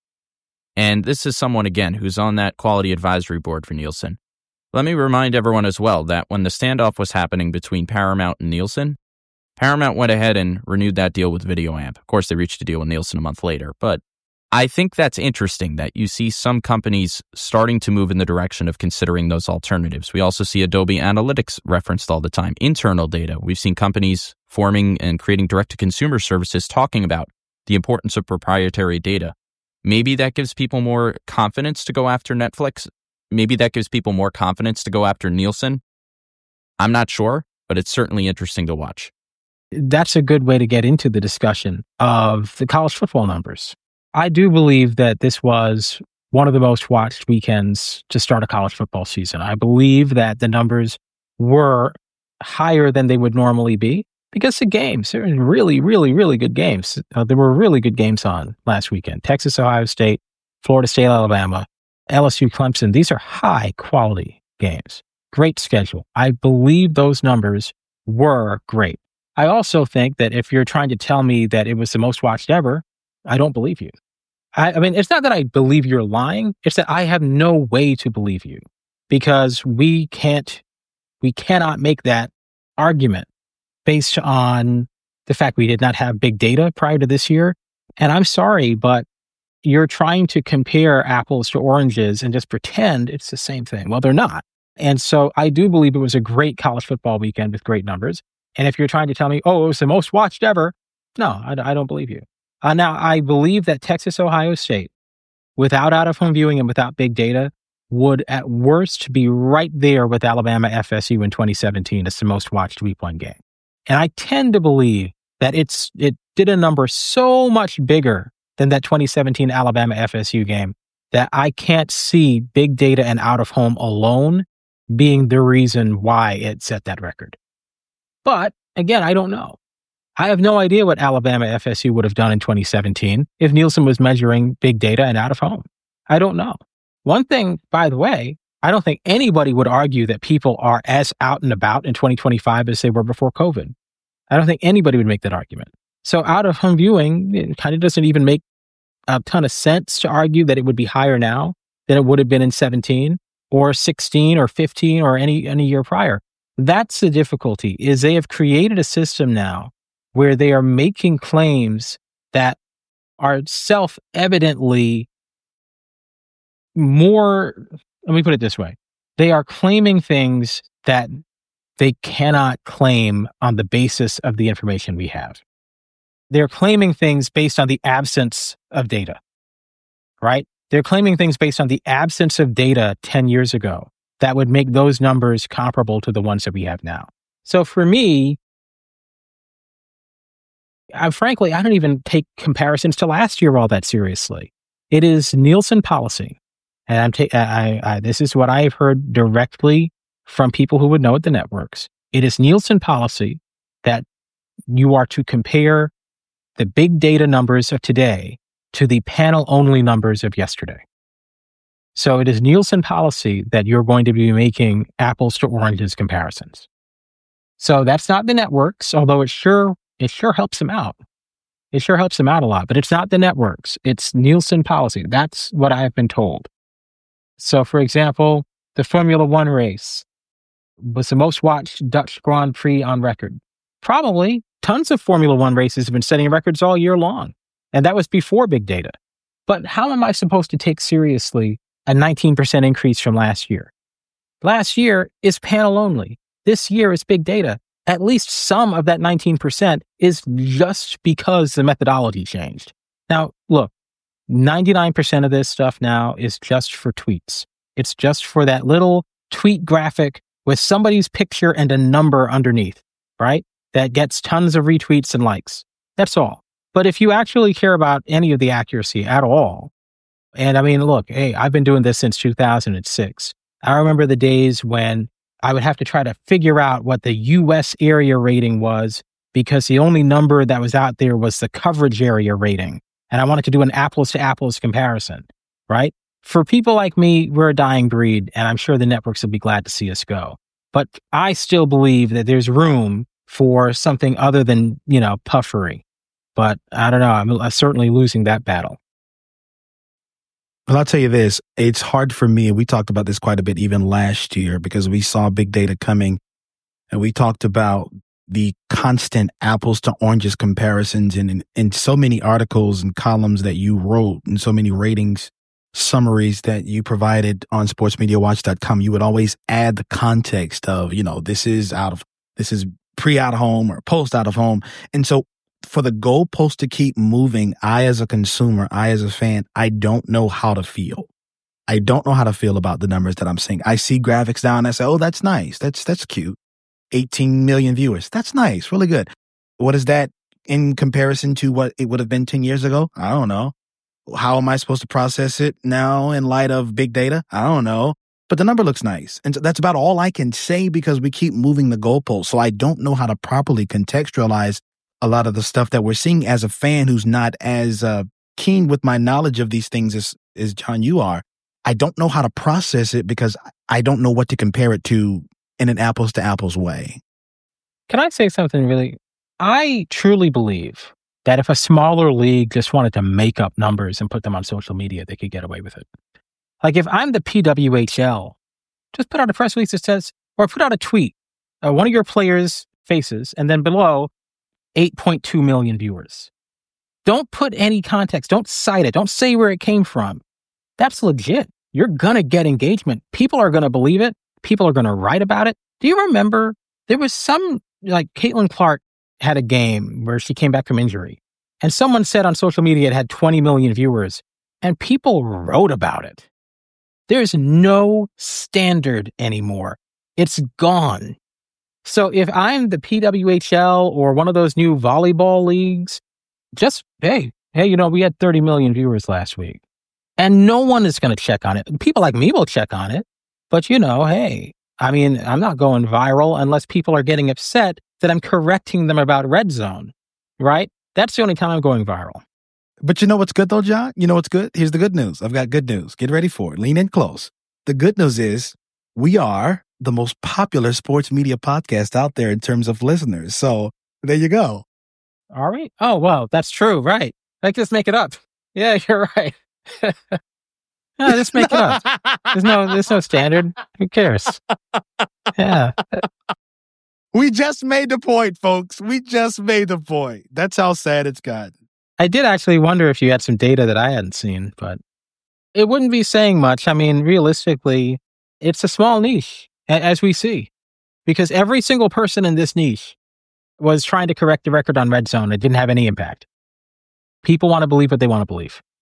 And this is someone, again, who's on that quality advisory board for Nielsen. Let me remind everyone as well that when the standoff was happening between Paramount and Nielsen, Paramount went ahead and renewed that deal with VideoAmp. Of course, they reached a deal with Nielsen a month later. But I think that's interesting that you see some companies starting to move in the direction of considering those alternatives. We also see Adobe Analytics referenced all the time. Internal data. We've seen companies forming and creating direct-to-consumer services talking about the importance of proprietary data. Maybe that gives people more confidence to go after Netflix. Maybe that gives people more confidence to go after Nielsen. I'm not sure, but it's certainly interesting to watch. That's a good way to get into the discussion of the college football numbers. I do believe that this was one of the most watched weekends to start a college football season. I believe that the numbers were higher than they would normally be because the games, there were really, really, really good games. Uh, there were really good games on last weekend. Texas, Ohio State, Florida State, Alabama, L S U, Clemson. These are high quality games. Great schedule. I believe those numbers were great. I also think that if you're trying to tell me that it was the most watched ever, I don't believe you. I, I mean, it's not that I believe you're lying. It's that I have no way to believe you because we can't, we cannot make that argument based on the fact we did not have big data prior to this year. And I'm sorry, but you're trying to compare apples to oranges and just pretend it's the same thing. Well, they're not. And so I do believe it was a great college football weekend with great numbers. And if you're trying to tell me, oh, it was the most watched ever, no, I, I don't believe you. Uh, now, I believe that Texas, Ohio State, without out-of-home viewing and without big data, would at worst be right there with Alabama F S U in twenty seventeen as the most watched week one game. And I tend to believe that it's it did a number so much bigger than that twenty seventeen Alabama F S U game that I can't see big data and out-of-home alone being the reason why it set that record. But again, I don't know. I have no idea what Alabama F S U would have done in twenty seventeen if Nielsen was measuring big data and out of home. I don't know. One thing, by the way, I don't think anybody would argue that people are as out and about in twenty twenty-five as they were before COVID. I don't think anybody would make that argument. So out of home viewing, it kind of doesn't even make a ton of sense to argue that it would be higher now than it would have been in seventeen or sixteen or fifteen or any, any year prior. That's the difficulty, is they have created a system now where they are making claims that are self-evidently more, let me put it this way. They are claiming things that they cannot claim on the basis of the information we have. They're claiming things based on the absence of data, right? They're claiming things based on the absence of data ten years ago that would make those numbers comparable to the ones that we have now. So for me, I, frankly, I don't even take comparisons to last year all that seriously. It is Nielsen policy. And I'm ta- I, I, this is what I've heard directly from people who would know at the networks. It is Nielsen policy that you are to compare the big data numbers of today to the panel-only numbers of yesterday. So it is Nielsen policy that you're going to be making apples to oranges comparisons. So that's not the networks, although it sure it sure helps them out. It sure helps them out a lot, but it's not the networks. It's Nielsen policy. That's what I have been told. So, for example, the Formula One race was the most watched Dutch Grand Prix on record. Probably tons of Formula One races have been setting records all year long. And that was before big data. But how am I supposed to take seriously a nineteen percent increase from last year? Last year is panel only. This year is big data. At least some of that nineteen percent is just because the methodology changed. Now, look, ninety-nine percent of this stuff now is just for tweets. It's just for that little tweet graphic with somebody's picture and a number underneath, right? That gets tons of retweets and likes. That's all. But if you actually care about any of the accuracy at all, and I mean, look, hey, I've been doing this since two thousand six. I remember the days when I would have to try to figure out what the U S area rating was because the only number that was out there was the coverage area rating. And I wanted to do an apples to apples comparison, right? For people like me, we're a dying breed, and I'm sure the networks will be glad to see us go. But I still believe that there's room for something other than, you know, puffery. But I don't know. I'm, I'm certainly losing that battle. Well, I'll tell you this. It's hard for me. We talked about this quite a bit even last year because we saw big data coming, and we talked about the constant apples to oranges comparisons in, in, in so many articles and columns that you wrote and so many ratings summaries that you provided on sports media watch dot com. You would always add the context of, you know, this is out of, this is pre out of home or post out of home. And so for the goalpost to keep moving, I, as a consumer, I, as a fan, I don't know how to feel. I don't know how to feel about the numbers that I'm seeing. I see graphics down and I say, oh, that's nice. That's, that's cute. eighteen million viewers. That's nice. Really good. What is that in comparison to what it would have been ten years ago? I don't know. How am I supposed to process it now in light of big data? I don't know. But the number looks nice. And so that's about all I can say because we keep moving the goalposts. So I don't know how to properly contextualize a lot of the stuff that we're seeing as a fan who's not as uh, keen with my knowledge of these things as, as John, you are. I don't know how to process it because I don't know what to compare it to in an apples to apples way. Can I say something really? I truly believe that if a smaller league just wanted to make up numbers and put them on social media, they could get away with it. Like if I'm the P W H L, just put out a press release that says, or put out a tweet, uh, one of your players' faces, and then below, eight point two million viewers. Don't put any context. Don't cite it. Don't say where it came from. That's legit. You're going to get engagement. People are going to believe it. People are going to write about it. Do you remember there was some, like Caitlin Clark had a game where she came back from injury and someone said on social media it had twenty million viewers and people wrote about it. There's no standard anymore. It's gone. So if I'm the P W H L or one of those new volleyball leagues, just, hey, hey, you know, we had thirty million viewers last week. And no one is going to check on it. People like me will check on it. But, you know, hey, I mean, I'm not going viral unless people are getting upset that I'm correcting them about Red Zone, right? That's the only time I'm going viral. But you know what's good, though, John? You know what's good? Here's the good news. I've got good news. Get ready for it. Lean in close. The good news is we are the most popular sports media podcast out there in terms of listeners. So there you go. All right. Oh, well, that's true. Right. Like, just make it up. Yeah, you're right. No, just make it up. There's no, there's no standard. Who cares? Yeah. We just made the point, folks. We just made the point. That's how sad it's gotten. I did actually wonder if you had some data that I hadn't seen, but it wouldn't be saying much. I mean, realistically, it's a small niche, as we see, because every single person in this niche was trying to correct the record on Red Zone. It didn't have any impact. People want to believe what they want to believe.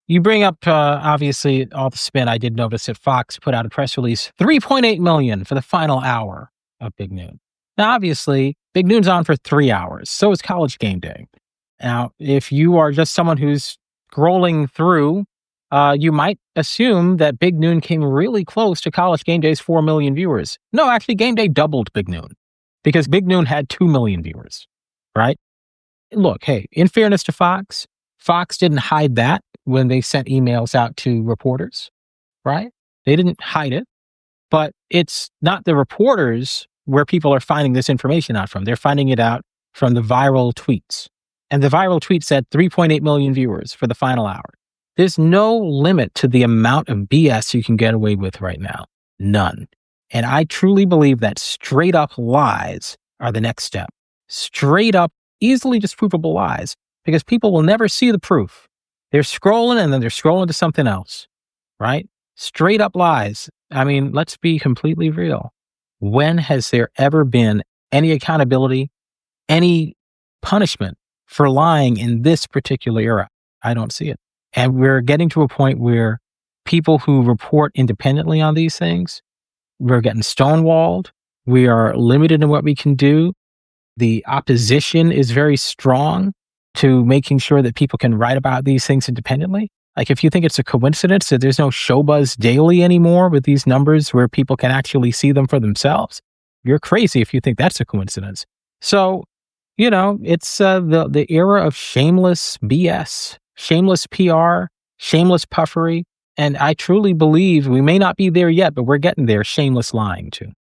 You bring up, uh, obviously, all the spin. I did notice that Fox put out a press release, three point eight million dollars for the final hour of Big Noon. Now, obviously, Big Noon's on for three hours. So is College Game Day. Now, if you are just someone who's scrolling through, uh, you might assume that Big Noon came really close to College Game Day's four million viewers. No, actually, Game Day doubled Big Noon because Big Noon had two million viewers, right? Look, hey, in fairness to Fox, Fox didn't hide that when they sent emails out to reporters, right? They didn't hide it, but it's not the reporters where people are finding this information out from. They're finding it out from the viral tweets. And the viral tweet said three point eight million viewers for the final hour. There's no limit to the amount of B S you can get away with right now. None. And I truly believe that straight up lies are the next step. Straight up, easily disprovable lies, because people will never see the proof. They're scrolling and then they're scrolling to something else, right? Straight up lies. I mean, let's be completely real. When has there ever been any accountability, any punishment for lying in this particular era? I don't see it. And we're getting to a point where people who report independently on these things, we're getting stonewalled. We are limited in what we can do. The opposition is very strong to making sure that people can write about these things independently. Like, if you think it's a coincidence that there's no Showbuzz Daily anymore with these numbers where people can actually see them for themselves, you're crazy if you think that's a coincidence. So, you know, it's uh, the, the era of shameless B S, shameless P R, shameless puffery. And I truly believe we may not be there yet, but we're getting there. Shameless lying too.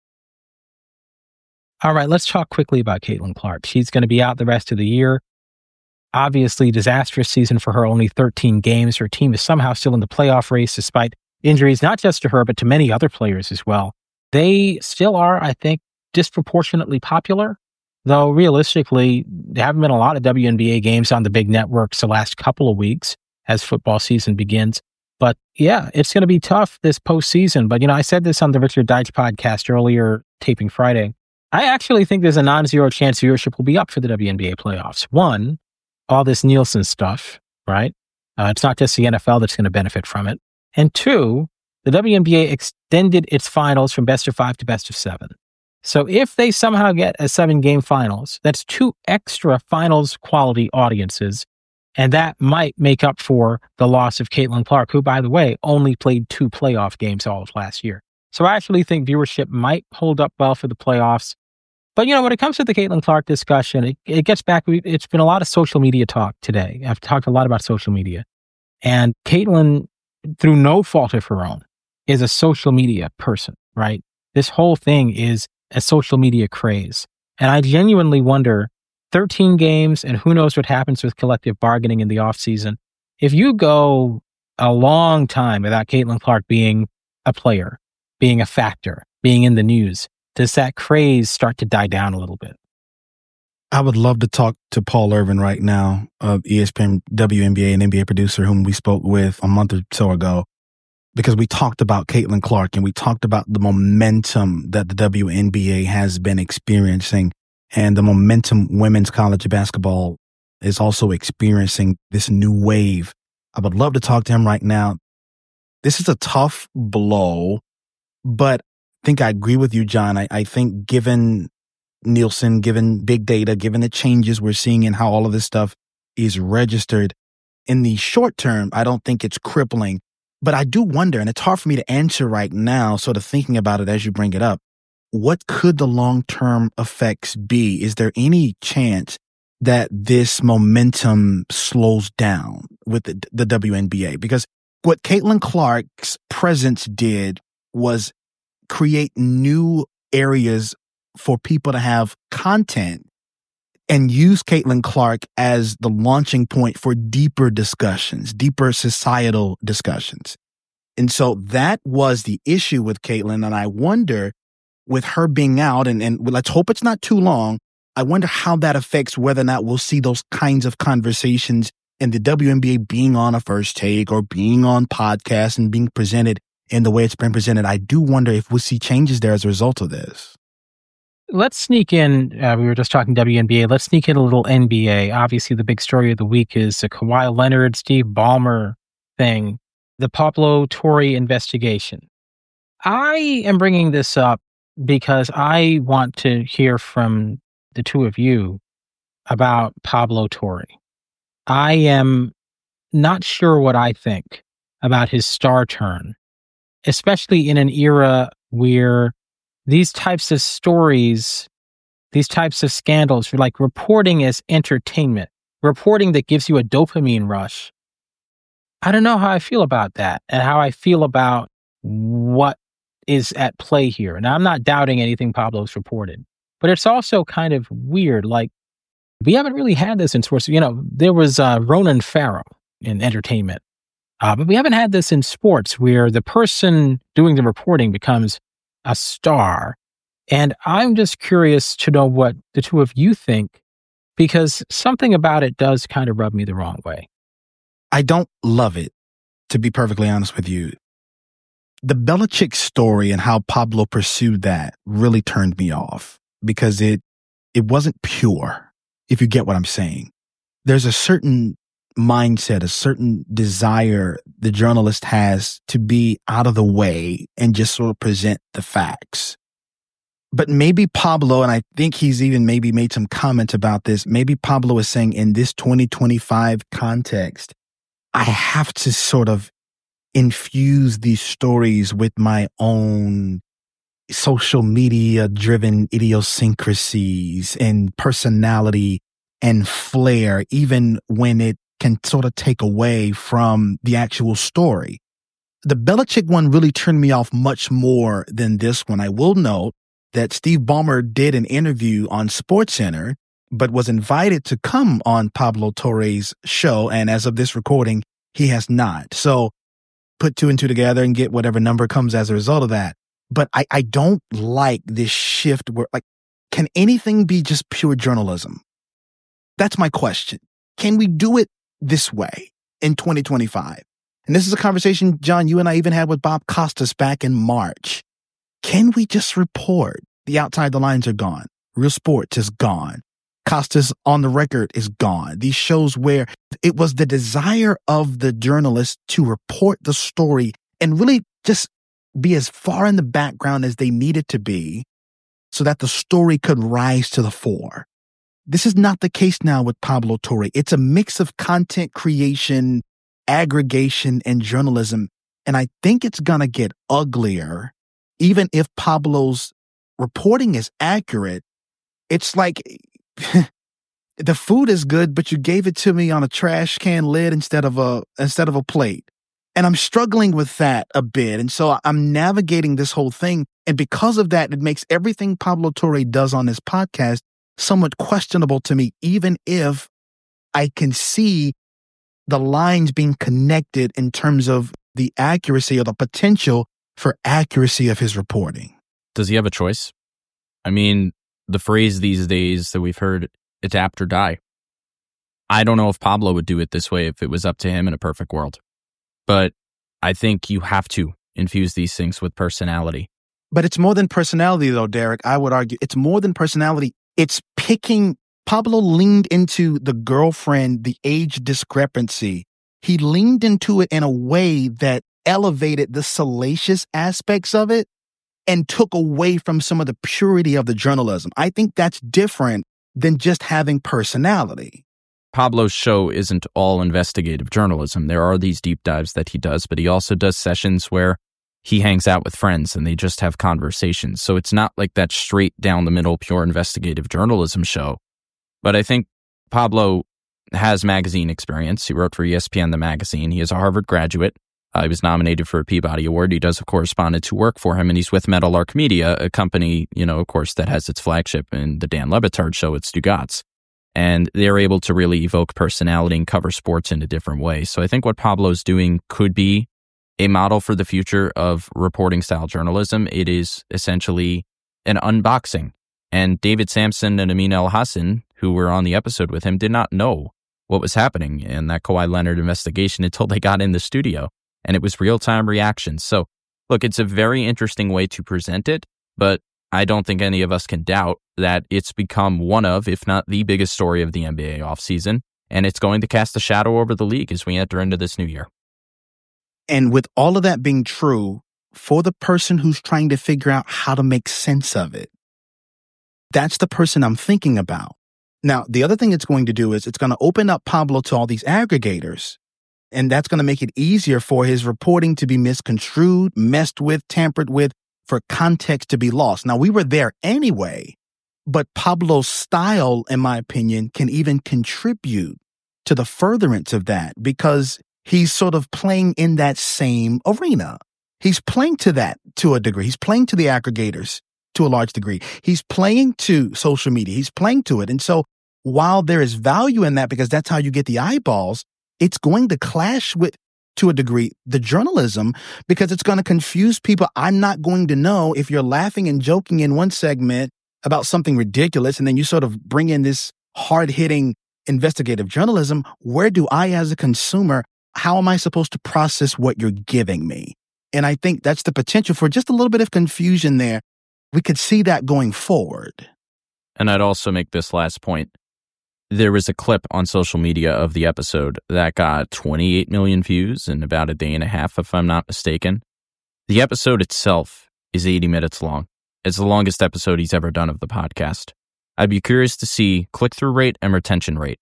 All right, let's talk quickly about Caitlin Clark. She's going to be out the rest of the year. Obviously, disastrous season for her, only thirteen games. Her team is somehow still in the playoff race despite injuries, not just to her, but to many other players as well. They still are, I think, disproportionately popular, though realistically, there haven't been a lot of W N B A games on the big networks the last couple of weeks as football season begins. But yeah, it's going to be tough this postseason. But, you know, I said this on the Richard Deitsch podcast earlier, taping Friday. I actually think there's a non-zero chance viewership will be up for the W N B A playoffs. One, all this Nielsen stuff, right? Uh, it's not just the N F L that's going to benefit from it. And two, the W N B A extended its finals from best of five to best of seven. So if they somehow get a seven-game finals, that's two extra finals quality audiences, and that might make up for the loss of Caitlin Clark, who, by the way, only played two playoff games all of last year. So I actually think viewership might hold up well for the playoffs. But, you know, when it comes to the Caitlin Clark discussion, it, it gets back, it's been a lot of social media talk today. I've talked a lot about social media. And Caitlin, through no fault of her own, is a social media person, right? This whole thing is a social media craze. And I genuinely wonder, thirteen games, and who knows what happens with collective bargaining in the offseason. If you go a long time without Caitlin Clark being a player, being a factor, being in the news, does that craze start to die down a little bit? I would love to talk to Paul Irvin right now, of E S P N, W N B A, and N B A producer whom we spoke with a month or so ago, because we talked about Caitlin Clark and we talked about the momentum that the W N B A has been experiencing, and the momentum women's college basketball is also experiencing this new wave. I would love to talk to him right now. This is a tough blow, but I think I agree with you, John. I, I think given Nielsen, given big data, given the changes we're seeing in how all of this stuff is registered, in the short term, I don't think it's crippling. But I do wonder, and it's hard for me to answer right now, sort of thinking about it as you bring it up, what could the long-term effects be? Is there any chance that this momentum slows down with the, the W N B A? Because what Caitlin Clark's presence did was create new areas for people to have content and use Caitlin Clark as the launching point for deeper discussions, deeper societal discussions. And so that was the issue with Caitlin. And I wonder, with her being out, and, and let's hope it's not too long, I wonder how that affects whether or not we'll see those kinds of conversations in the W N B A being on a First Take or being on podcasts and being presented in the way it's been presented. I do wonder if we'll see changes there as a result of this. Let's sneak in, uh, we were just talking W N B A, let's sneak in a little N B A. Obviously, the big story of the week is uh, Kawhi Leonard, Steve Ballmer, thing, the Pablo Torre investigation. I am bringing this up because I want to hear from the two of you about Pablo Torre. I am not sure what I think about his star turn, especially in an era where these types of stories, these types of scandals, like reporting as entertainment, reporting that gives you a dopamine rush. I don't know how I feel about that and how I feel about what is at play here. And I'm not doubting anything Pablo's reported, but it's also kind of weird. Like, we haven't really had this in sports. You know, there was uh, Ronan Farrow in entertainment, uh, but we haven't had this in sports where the person doing the reporting becomes a star. And I'm just curious to know what the two of you think, because something about it does kind of rub me the wrong way. I don't love it, to be perfectly honest with you. The Belichick story and how Pablo pursued that really turned me off because it it wasn't pure, if you get what I'm saying. There's a certain mindset, a certain desire the journalist has to be out of the way and just sort of present the facts. But maybe Pablo, and I think he's even maybe made some comments about this, maybe Pablo is saying in this twenty twenty-five context, I have to sort of infuse these stories with my own social media driven idiosyncrasies and personality and flair, even when it can sort of take away from the actual story. The Belichick one really turned me off much more than this one. I will note that Steve Ballmer did an interview on SportsCenter, but was invited to come on Pablo Torre's show. And as of this recording, he has not. So put two and two together and get whatever number comes as a result of that. But I, I don't like this shift where, like, can anything be just pure journalism? That's my question. Can we do it this way in twenty twenty-five? And this is a conversation, John, you and I even had with Bob Costas back in March. Can we just report the Outside the Lines are gone? Real Sports is gone. Costas on the Record is gone. These shows where it was the desire of the journalist to report the story and really just be as far in the background as they needed to be so that the story could rise to the fore. This is not the case now with Pablo Torre. It's a mix of content creation, aggregation, and journalism. And I think it's going to get uglier. Even if Pablo's reporting is accurate, it's like the food is good, but you gave it to me on a trash can lid instead of a instead of a plate. And I'm struggling with that a bit. And so I'm navigating this whole thing. And because of that, it makes everything Pablo Torre does on this podcast somewhat questionable to me, even if I can see the lines being connected in terms of the accuracy or the potential for accuracy of his reporting. Does he have a choice? I mean, the phrase these days that we've heard, adapt or die. I don't know if Pablo would do it this way if it was up to him in a perfect world. But I think you have to infuse these things with personality. But it's more than personality, though, Derek. I would argue it's more than personality. It's picking. Pablo leaned into the girlfriend, the age discrepancy. He leaned into it in a way that elevated the salacious aspects of it and took away from some of the purity of the journalism. I think that's different than just having personality. Pablo's show isn't all investigative journalism. There are these deep dives that he does, but he also does sessions where he hangs out with friends and they just have conversations. So it's not like that straight down the middle, pure investigative journalism show. But I think Pablo has magazine experience. He wrote for E S P N, the magazine. He is a Harvard graduate. Uh, he was nominated for a Peabody Award. He does have correspondents who work for him, and he's with Meadowlark Media, a company, you know, of course, that has its flagship in the Dan Le Batard show. It's Stugotz. And they're able to really evoke personality and cover sports in a different way. So I think what Pablo's doing could be a model for the future of reporting style journalism. It is essentially an unboxing. And David Sampson and Amin El-Hassan, who were on the episode with him, did not know what was happening in that Kawhi Leonard investigation until they got in the studio. And it was real-time reactions. So, look, it's a very interesting way to present it, but I don't think any of us can doubt that it's become one of, if not the biggest story of the N B A offseason, and it's going to cast a shadow over the league as we enter into this new year. And with all of that being true, for the person who's trying to figure out how to make sense of it, that's the person I'm thinking about. Now, the other thing it's going to do is it's going to open up Pablo to all these aggregators, and that's going to make it easier for his reporting to be misconstrued, messed with, tampered with, for context to be lost. Now, we were there anyway, but Pablo's style, in my opinion, can even contribute to the furtherance of that because he's sort of playing in that same arena. He's playing to that to a degree. He's playing to the aggregators to a large degree. He's playing to social media. He's playing to it. And so while there is value in that because that's how you get the eyeballs, it's going to clash with, to a degree, the journalism because it's going to confuse people. I'm not going to know if you're laughing and joking in one segment about something ridiculous and then you sort of bring in this hard-hitting investigative journalism. Where do I, as a consumer, how am I supposed to process what you're giving me? And I think that's the potential for just a little bit of confusion there. We could see that going forward. And I'd also make this last point. There was a clip on social media of the episode that got twenty-eight million views in about a day and a half, if I'm not mistaken. The episode itself is eighty minutes long. It's the longest episode he's ever done of the podcast. I'd be curious to see click-through rate and retention rate.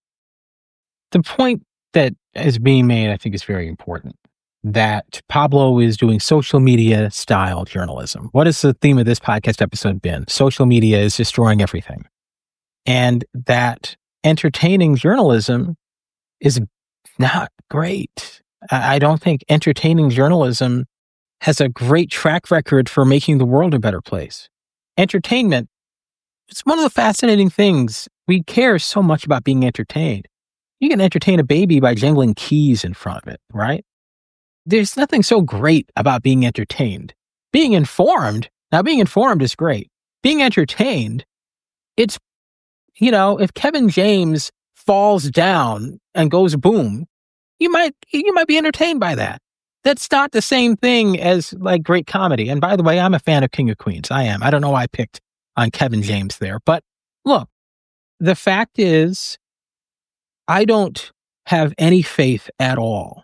The point that is being made, I think, is very important. That Pablo is doing social media style journalism. What has the theme of this podcast episode been? Social media is destroying everything. And that entertaining journalism is not great. I don't think entertaining journalism has a great track record for making the world a better place. Entertainment, it's one of the fascinating things. We care so much about being entertained. You can entertain a baby by jangling keys in front of it, right? There's nothing so great about being entertained. Being informed, now being informed is great. Being entertained, it's, you know, if Kevin James falls down and goes boom, you might, you might be entertained by that. That's not the same thing as like great comedy. And by the way, I'm a fan of King of Queens. I am. I don't know why I picked on Kevin James there, but look, the fact is, I don't have any faith at all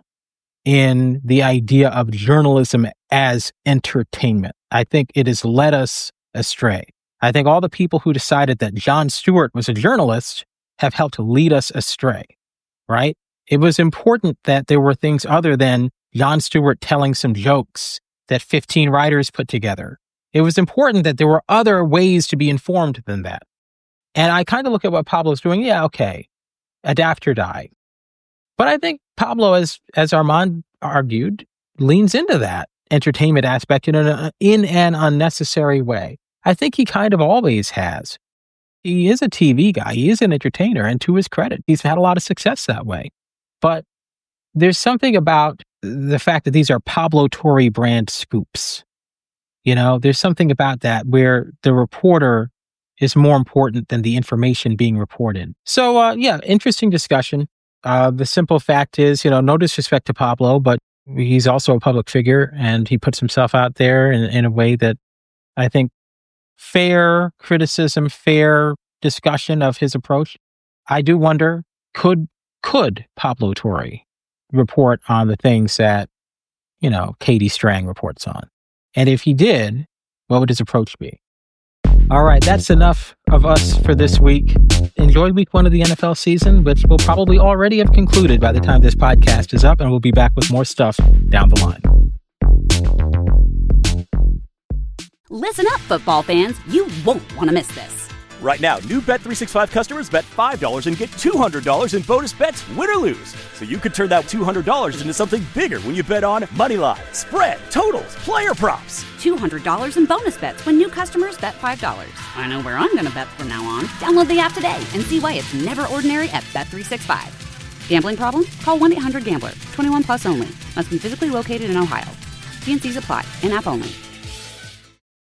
in the idea of journalism as entertainment. I think it has led us astray. I think all the people who decided that Jon Stewart was a journalist have helped lead us astray, right? It was important that there were things other than Jon Stewart telling some jokes that fifteen writers put together. It was important that there were other ways to be informed than that. And I kind of look at what Pablo's doing. Yeah, okay, adapt or die. But I think Pablo, as as Armand argued, leans into that entertainment aspect in an, in an unnecessary way. I think he kind of always has. He is a T V guy. He is an entertainer. And to his credit, he's had a lot of success that way. But there's something about the fact that these are Pablo Torre brand scoops. You know, there's something about that where the reporter is more important than the information being reported. So, uh, yeah, interesting discussion. Uh, the simple fact is, you know, no disrespect to Pablo, but he's also a public figure and he puts himself out there in, in a way that I think fair criticism, fair discussion of his approach. I do wonder, could, could Pablo Torre report on the things that, you know, Katie Strang reports on? And if he did, what would his approach be? All right, that's enough of us for this week. Enjoy week one of the N F L season, which will probably already have concluded by the time this podcast is up, and we'll be back with more stuff down the line. Listen up, football fans. You won't want to miss this. Right now, new Bet three sixty-five customers bet five dollars and get two hundred dollars in bonus bets, win or lose. So you could turn that two hundred dollars into something bigger when you bet on money line, spread, totals, player props. two hundred dollars in bonus bets when new customers bet five dollars. I know where I'm going to bet from now on. Download the app today and see why it's never ordinary at Bet three sixty-five. Gambling problem? Call one eight hundred gambler. twenty-one plus only. Must be physically located in Ohio. T and C's apply. In-app only.